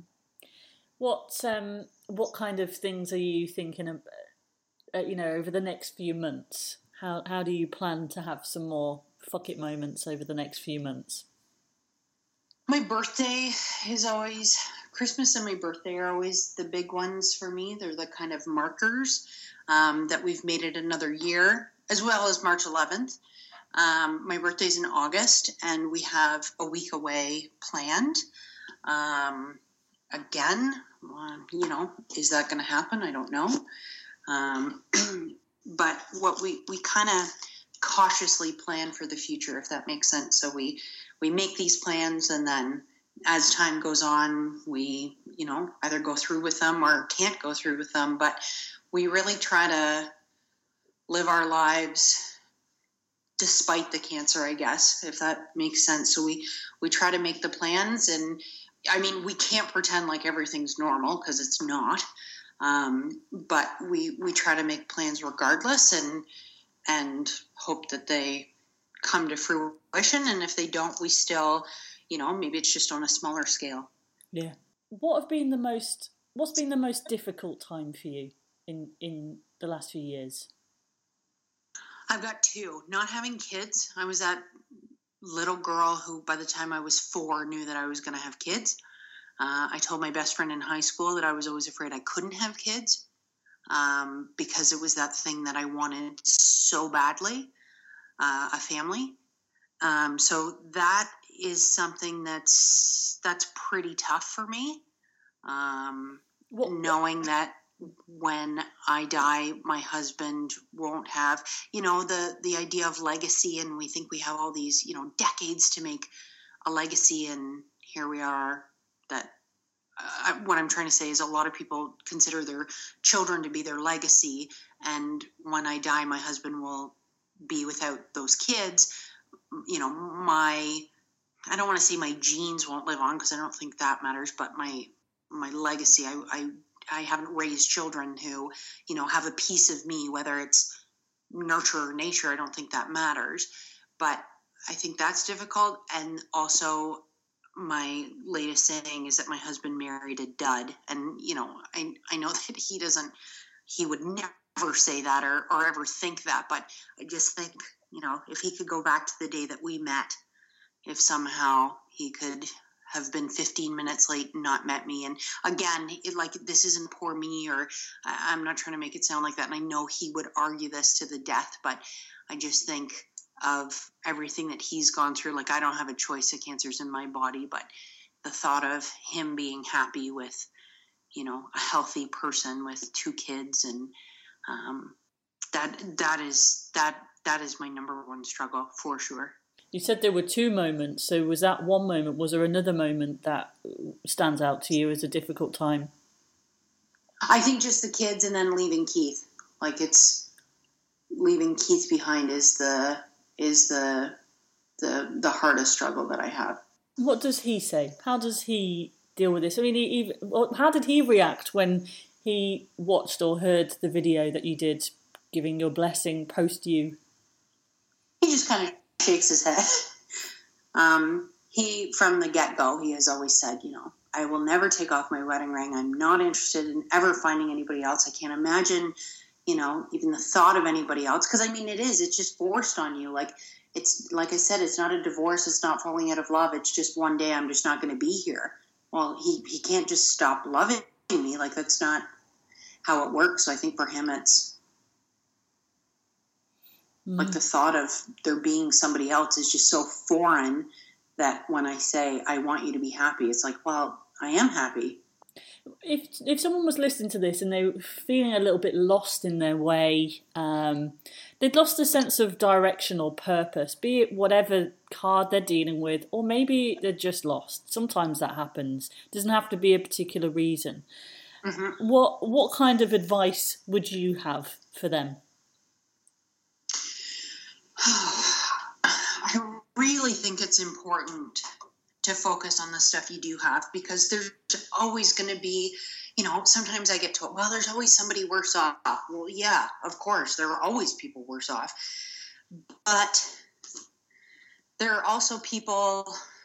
What kind of things are you thinking of, over the next few months? How do you plan to have some more fuck it moments over the next few months? My birthday is always, Christmas and my birthday are always the big ones for me. They're the kind of markers that we've made it another year, as well as March 11th. My birthday's in August, and we have a week away planned. Again, is that going to happen? I don't know. But what we kind of cautiously plan for the future, if that makes sense. So we make these plans, and then as time goes on, we, either go through with them or can't go through with them. But we really try to live our lives despite the cancer, I guess, if that makes sense. So we try to make the plans, and I mean, we can't pretend like everything's normal because it's not. But we try to make plans regardless, and hope that they come to fruition. And if they don't, we still, maybe it's just on a smaller scale. Yeah. What's been the most difficult time for you in the last few years? I've got two. Not having kids. I was that little girl who, by the time I was 4, knew that I was going to have kids. I told my best friend in high school that I was always afraid I couldn't have kids, because it was that thing that I wanted so badly, a family. So that is something that's pretty tough for me. Knowing that when I die, my husband won't have, the idea of legacy, and we think we have all these, decades to make a legacy, and here we are. That what I'm trying to say is a lot of people consider their children to be their legacy, and when I die, my husband will be without those kids. I don't want to say my genes won't live on, because I don't think that matters, but my legacy, I haven't raised children who, have a piece of me, whether it's nurture or nature. I don't think that matters, but I think that's difficult. And also, my latest saying is that my husband married a dud, and I know that he would never say that or ever think that, but I just think, if he could go back to the day that we met, if somehow he could have been 15 minutes late and not met me. And again, this isn't poor me, or I'm not trying to make it sound like that. And I know he would argue this to the death, but I just think of everything that he's gone through. Like, I don't have a choice. The cancer's in my body, but the thought of him being happy with, a healthy person with 2 kids, and that is my number one struggle for sure. You said there were 2 moments. So was that one moment? Was there another moment that stands out to you as a difficult time? I think just the kids, and then leaving Keith. Like, it's leaving Keith behind is the hardest struggle that I have. What does he say? How does he deal with this? I mean, how did he react when he watched or heard the video that you did giving your blessing post you? He just kind of shakes his head. He, from the get-go, he has always said, I will never take off my wedding ring. I'm not interested in ever finding anybody else. I can't imagine, even the thought of anybody else. Because, it's just forced on you. Like, it's, like I said, it's not a divorce. It's not falling out of love. It's just one day I'm just not going to be here. Well, he can't just stop loving me. Like, that's not how it works. So I think for him, it's like the thought of there being somebody else is just so foreign that when I say, I want you to be happy, it's like, well, I am happy. If someone was listening to this and they were feeling a little bit lost in their way, they'd lost a sense of direction or purpose, be it whatever card they're dealing with, or maybe they're just lost. Sometimes that happens. It doesn't have to be a particular reason. Mm-hmm. What kind of advice would you have for them? I really think it's important to focus on the stuff you do have, because there's always going to be, sometimes I get told, well, there's always somebody worse off. Well, yeah, of course, there are always people worse off. But there are also people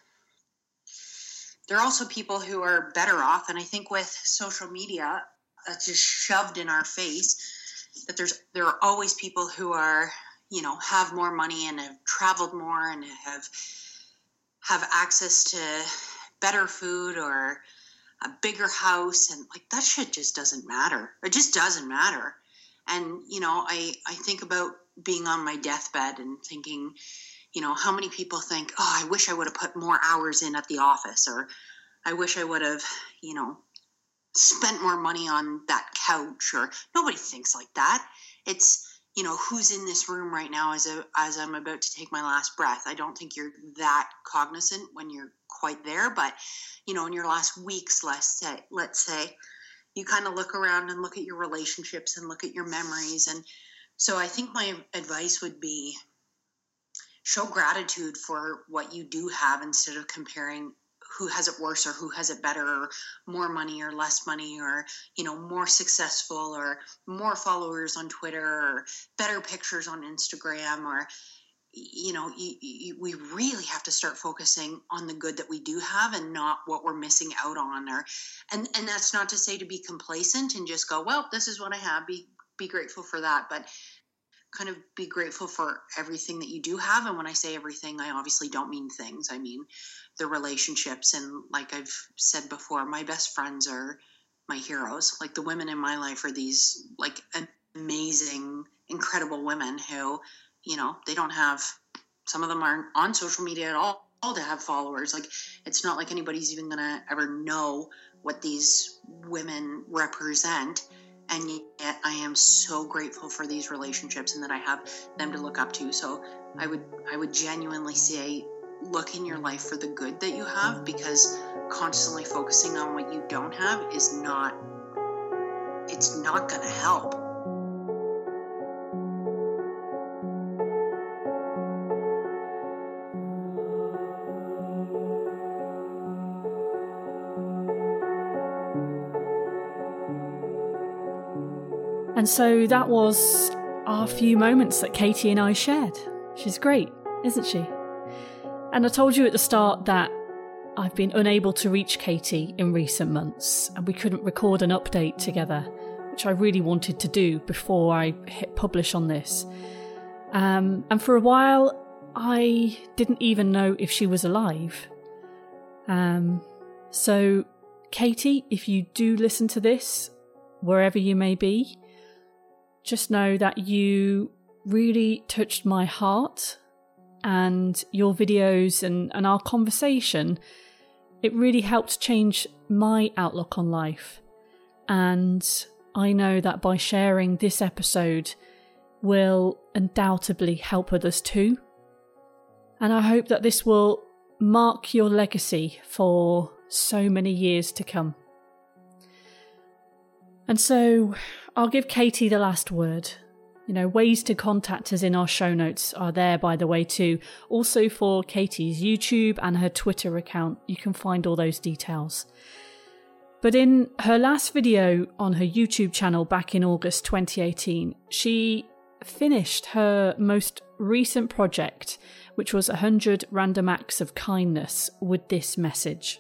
who are better off. And I think with social media, it's just shoved in our face that there are always people who are, have more money and have traveled more and have have access to better food or a bigger house, and like that shit just doesn't matter. It just doesn't matter. And, you know, I think about being on my deathbed and thinking, you know, how many people think, oh, I wish I would have put more hours in at the office, or I wish I would have, you know, spent more money on that couch, or nobody thinks like that. It's, you know, who's in this room right now as I'm about to take my last breath. I don't think you're that cognizant when you're quite there, but, you know, in your last weeks, let's say, you kind of look around and look at your relationships and look at your memories. And so I think my advice would be show gratitude for what you do have instead of comparing who has it worse or who has it better, or more money or less money, or, you know, more successful or more followers on Twitter or better pictures on Instagram, or, you know, we really have to start focusing on the good that we do have and not what we're missing out on. And that's not to say to be complacent and just go, well, this is what I have, be grateful for that, but kind of be grateful for everything that you do have. And when I say everything, I obviously don't mean things. I mean the relationships. And like I've said before, my best friends are my heroes. Like the women in my life are these like amazing, incredible women who, you know, they don't have, some of them aren't on social media at all to have followers. Like it's not like anybody's even gonna ever know what these women represent. And yet I am so grateful for these relationships and that I have them to look up to. So I would genuinely say, look in your life for the good that you have, because constantly focusing on what you don't have it's not going to help. And so that was our few moments that Katie and I shared. She's great, isn't she? And I told you at the start that I've been unable to reach Katie in recent months, and we couldn't record an update together, which I really wanted to do before I hit publish on this. And for a while, I didn't even know if she was alive. So, Katie, if you do listen to this, wherever you may be, just know that you really touched my heart, and your videos and our conversation, it really helped change my outlook on life. And I know that by sharing this episode will undoubtedly help others too. And I hope that this will mark your legacy for so many years to come. And so I'll give Katie the last word. You know, ways to contact us in our show notes are there, by the way, too. Also for Katie's YouTube and her Twitter account, you can find all those details. But in her last video on her YouTube channel back in August 2018, she finished her most recent project, which was 100 Random Acts of Kindness, with this message.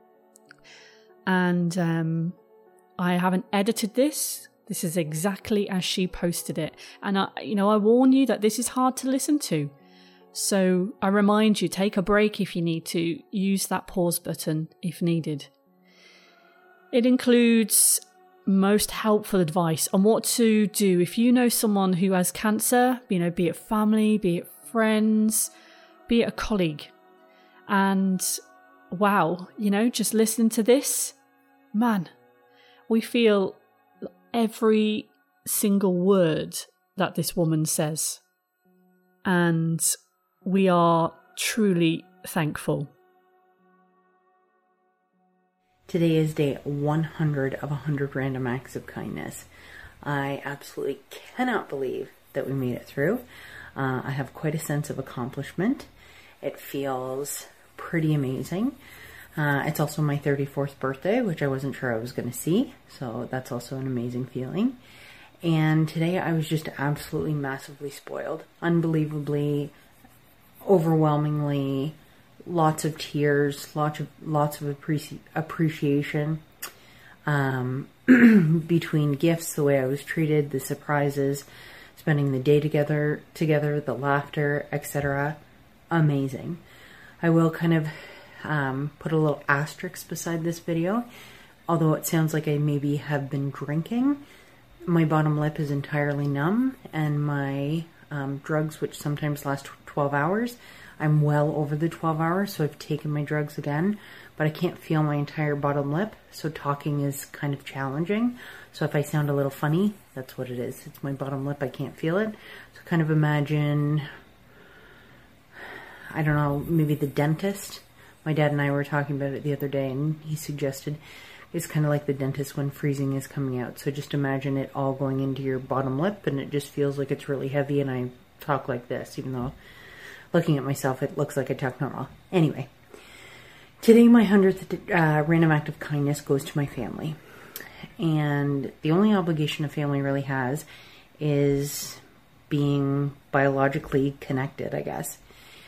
And I haven't edited this. This is exactly as she posted it. And I warn you that this is hard to listen to. So I remind you, take a break if you need to. Use that pause button if needed. It includes most helpful advice on what to do if you know someone who has cancer, be it family, be it friends, be it a colleague. And wow, just listening to this, man, we feel every single word that this woman says. And we are truly thankful. Today is day 100 of 100 Random Acts of Kindness. I absolutely cannot believe that we made it through. I have quite a sense of accomplishment. It feels pretty amazing. It's also my 34th birthday, which I wasn't sure I was going to see. So that's also an amazing feeling. And today I was just absolutely massively spoiled. Unbelievably, overwhelmingly, lots of tears, lots of appreciation. Between gifts, the way I was treated, the surprises, spending the day together, the laughter, etc. Amazing. I will kind of put a little asterisk beside this video. Although it sounds like I maybe have been drinking, my bottom lip is entirely numb, and my drugs, which sometimes last 12 hours, I'm well over the 12 hours, so I've taken my drugs again, but I can't feel my entire bottom lip, so talking is kind of challenging. So if I sound a little funny, that's what it is. It's my bottom lip, I can't feel it. So kind of imagine, I don't know, maybe the dentist. My dad and I were talking about it the other day, and he suggested it's kind of like the dentist when freezing is coming out. So just imagine it all going into your bottom lip, and it just feels like it's really heavy, and I talk like this, even though looking at myself, it looks like I talk normal. Anyway, today my 100th random act of kindness goes to my family. And the only obligation a family really has is being biologically connected, I guess.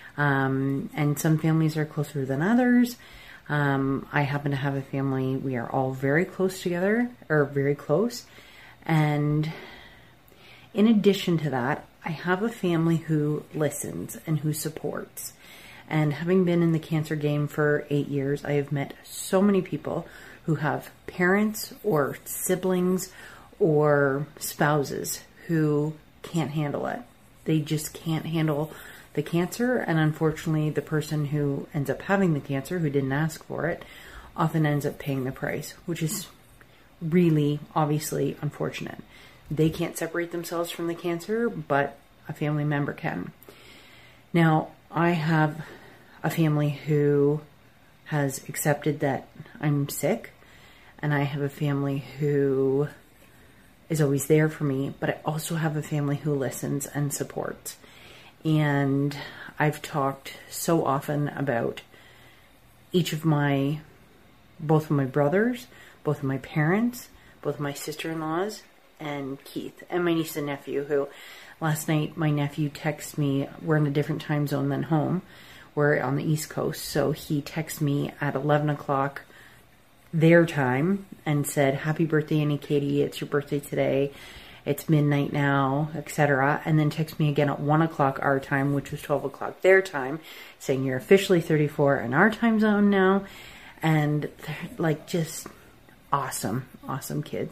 And some families are closer than others. I happen to have a family, we are all very close together, or very close. And in addition to that, I have a family who listens and who supports. And having been in the cancer game for 8 years, I have met so many people who have parents or siblings or spouses who can't handle it. They just can't handle the cancer, and unfortunately the person who ends up having the cancer, who didn't ask for it, often ends up paying the price, which is really obviously unfortunate. They can't separate themselves from the cancer, but a family member can. Now, I have a family who has accepted that I'm sick, and I have a family who is always there for me, but I also have a family who listens and supports. And I've talked so often about both of my brothers, both of my parents, both of my sister-in-laws, and Keith, and my niece and nephew, who last night my nephew texted me, we're in a different time zone than home, we're on the East Coast, so he texted me at 11 o'clock their time and said, happy birthday, Annie Katie, it's your birthday today, it's midnight now, etc. And then text me again at 1 o'clock our time, which was 12 o'clock their time, saying you're officially 34 in our time zone now. And they're like just awesome kids.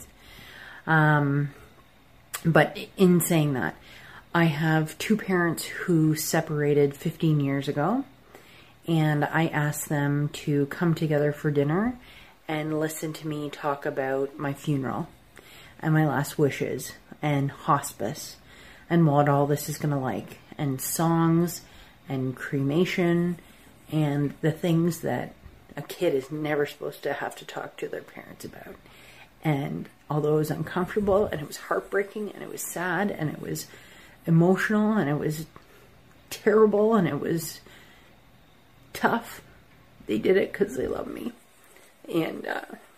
But in saying that, I have two parents who separated 15 years ago, and I asked them to come together for dinner and listen to me talk about my funeral and my last wishes and hospice and what all this is going to like, and songs and cremation and the things that a kid is never supposed to have to talk to their parents about. And although it was uncomfortable and it was heartbreaking and it was sad and it was emotional and it was terrible and it was tough, they did it because they love me. And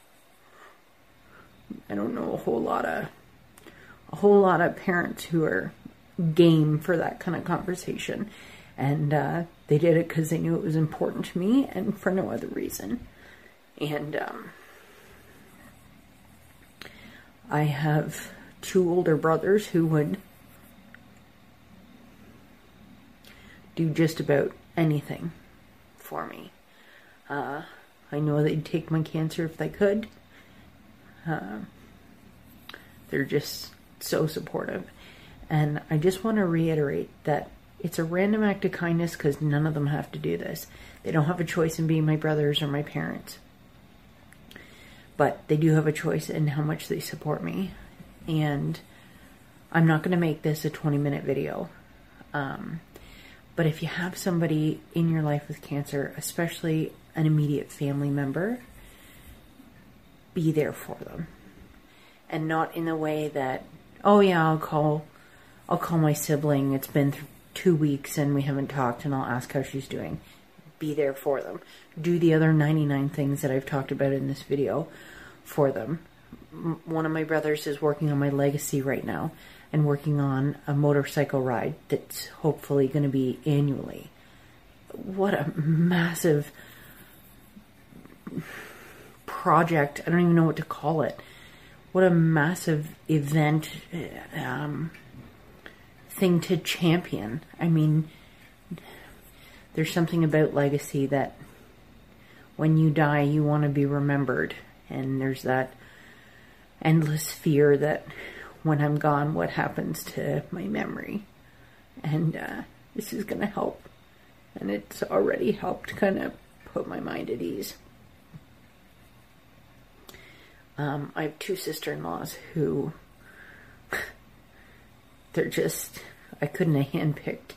I don't know a whole lot of parents who are game for that kind of conversation. And they did it because they knew it was important to me and for no other reason. And I have two older brothers who would do just about anything for me. I know they'd take my cancer if they could. They're just so supportive. And I just want to reiterate that it's a random act of kindness because none of them have to do this. They don't have a choice in being my brothers or my parents. But they do have a choice in how much they support me. And I'm not going to make this a 20-minute video. But if you have somebody in your life with cancer, especially an immediate family member, be there for them. And not in the way that, oh yeah, I'll call my sibling. It's been 2 weeks and we haven't talked and I'll ask how she's doing. Be there for them. Do the other 99 things that I've talked about in this video for them. One of my brothers is working on my legacy right now and working on a motorcycle ride that's hopefully going to be annually. What a massive project. I don't even know what to call it. What a massive event, thing to champion. I mean, there's something about legacy that when you die, you want to be remembered. And there's that endless fear that when I'm gone, what happens to my memory? And this is going to help. And it's already helped kind of put my mind at ease. I have 2 sister-in-laws who, they're just, I couldn't have handpicked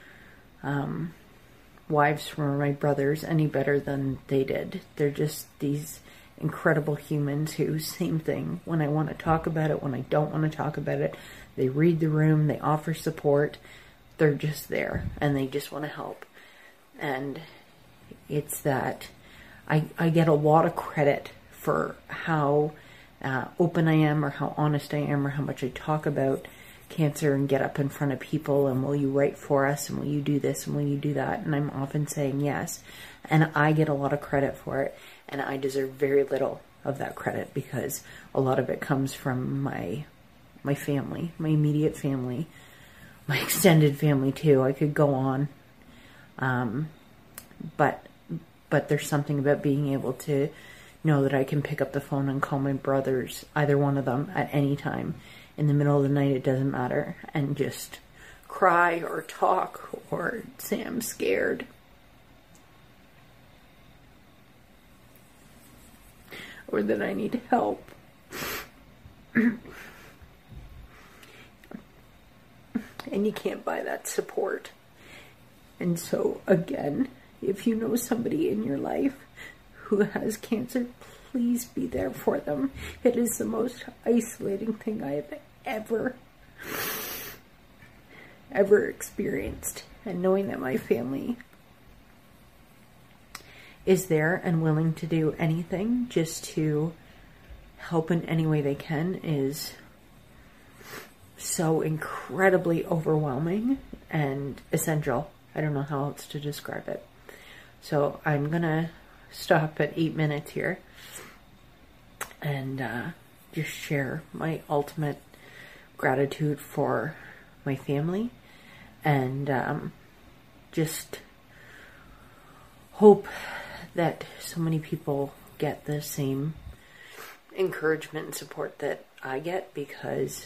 wives for my brothers any better than they did. They're just these incredible humans who, same thing, when I want to talk about it, when I don't want to talk about it, they read the room, they offer support, they're just there, and they just want to help. And it's that I get a lot of credit for how open I am, or how honest I am, or how much I talk about cancer and get up in front of people and will you write for us and will you do this and will you do that, and I'm often saying yes, and I get a lot of credit for it, and I deserve very little of that credit because a lot of it comes from my family, my immediate family, my extended family too. I could go on, but there's something about being able to know that I can pick up the phone and call my brothers, either one of them, at any time. In the middle of the night, it doesn't matter. And just cry or talk or say I'm scared. Or that I need help. And you can't buy that support. And so, again, if you know somebody in your life who has cancer, please be there for them. It is the most isolating thing I have ever experienced. And knowing that my family is there and willing to do anything just to help in any way they can is so incredibly overwhelming and essential. I don't know how else to describe it. So I'm going to stop at 8 minutes here and just share my ultimate gratitude for my family, and just hope that so many people get the same encouragement and support that I get, because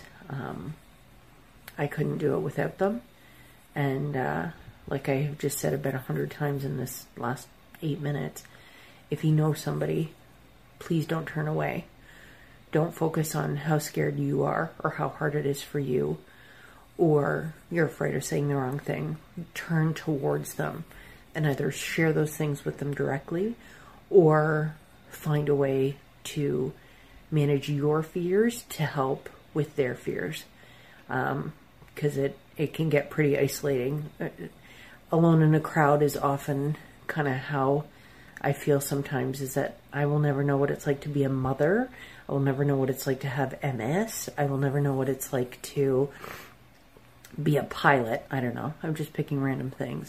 I couldn't do it without them. And like I have just said about 100 times in this last 8 minutes, if you know somebody, please don't turn away. Don't focus on how scared you are or how hard it is for you, or you're afraid of saying the wrong thing. Turn towards them and either share those things with them directly or find a way to manage your fears to help with their fears. Because it can get pretty isolating. Alone in a crowd is often kind of how I feel sometimes, is that I will never know what it's like to be a mother. I will never know what it's like to have MS. I will never know what it's like to be a pilot. I don't know. I'm just picking random things.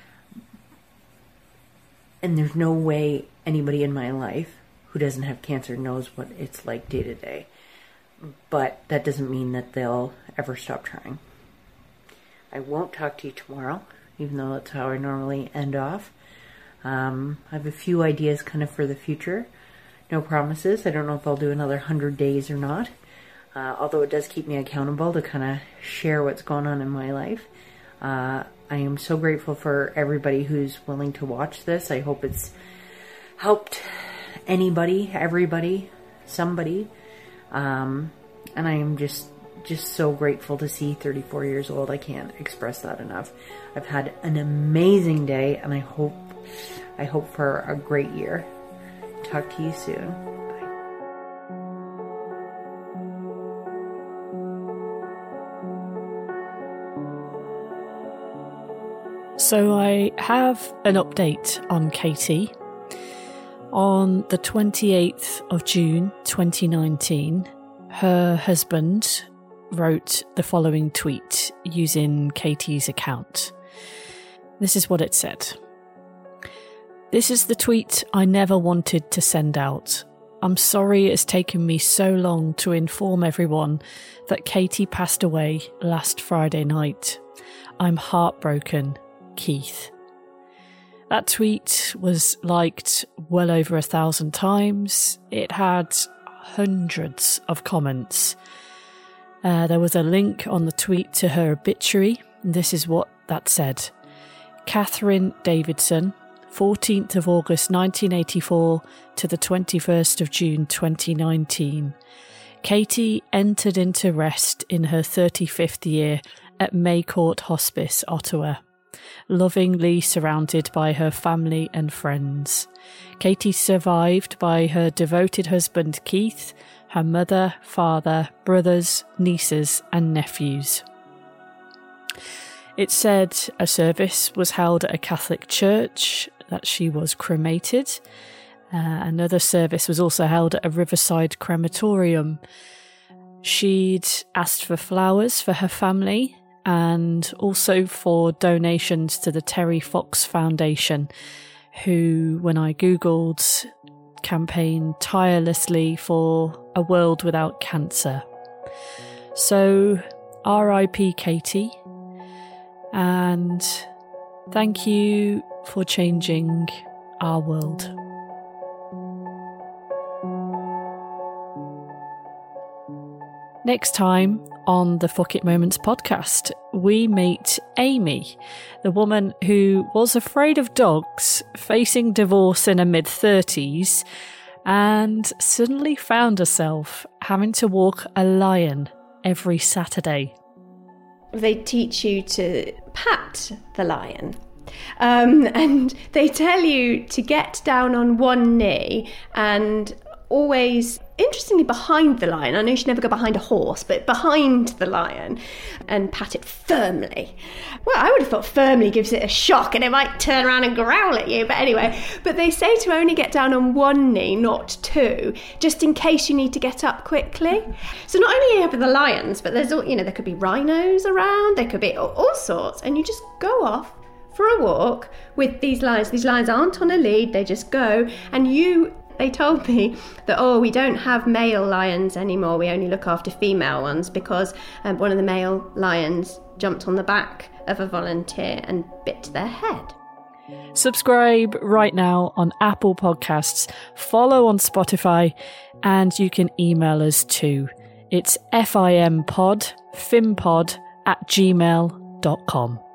And there's no way anybody in my life who doesn't have cancer knows what it's like day to day. But that doesn't mean that they'll ever stop trying. I won't talk to you tomorrow, even though that's how I normally end off. I have a few ideas kind of for the future. No promises. I don't know if I'll do another 100 days or not. Although it does keep me accountable to kind of share what's going on in my life. I am so grateful for everybody who's willing to watch this. I hope it's helped anybody, everybody, somebody. And I am just so grateful to see 34 years old. I can't express that enough. I've had an amazing day, and I hope for a great year. Talk to you soon. Bye. So I have an update on Katie. On the 28th of June 2019, her husband wrote the following tweet using Katie's account. This is what it said. This is the tweet I never wanted to send out. I'm sorry it's taken me so long to inform everyone that Katie passed away last Friday night. I'm heartbroken, Keith. That tweet was liked well over 1,000 times. It had hundreds of comments. There was a link on the tweet to her obituary. This is what that said. Catherine Davidson, 14th of August 1984 to the 21st of June 2019. Katie entered into rest in her 35th year at Maycourt Hospice, Ottawa, lovingly surrounded by her family and friends. Katie survived by her devoted husband Keith, her mother, father, brothers, nieces and nephews. It said a service was held at a Catholic church, that she was cremated. Another service was also held at a Riverside crematorium. She'd asked for flowers for her family and also for donations to the Terry Fox Foundation, who, when I googled, campaigned tirelessly for a world without cancer. So, R.I.P. Katie, and thank you for changing our world. Next time on the Fuck It Moments podcast, we meet Amy, the woman who was afraid of dogs, facing divorce in her mid-30s, and suddenly found herself having to walk a lion every Saturday. They teach you to pat the lion. And they tell you to get down on one knee and always, interestingly, behind the lion. I know you should never go behind a horse, but behind the lion, and pat it firmly. Well, I would have thought firmly gives it a shock and it might turn around and growl at you. But anyway, but they say to only get down on one knee, not two, just in case you need to get up quickly. So not only are you have the lions, but there's all, there could be rhinos around, there could be all sorts, and you just go off for a walk with these lions. These lions aren't on a lead, they just go, and they told me that, we don't have male lions anymore, we only look after female ones, because one of the male lions jumped on the back of a volunteer and bit their head. Subscribe right now on Apple Podcasts, follow on Spotify, and you can email us too. It's fimpod@gmail.com.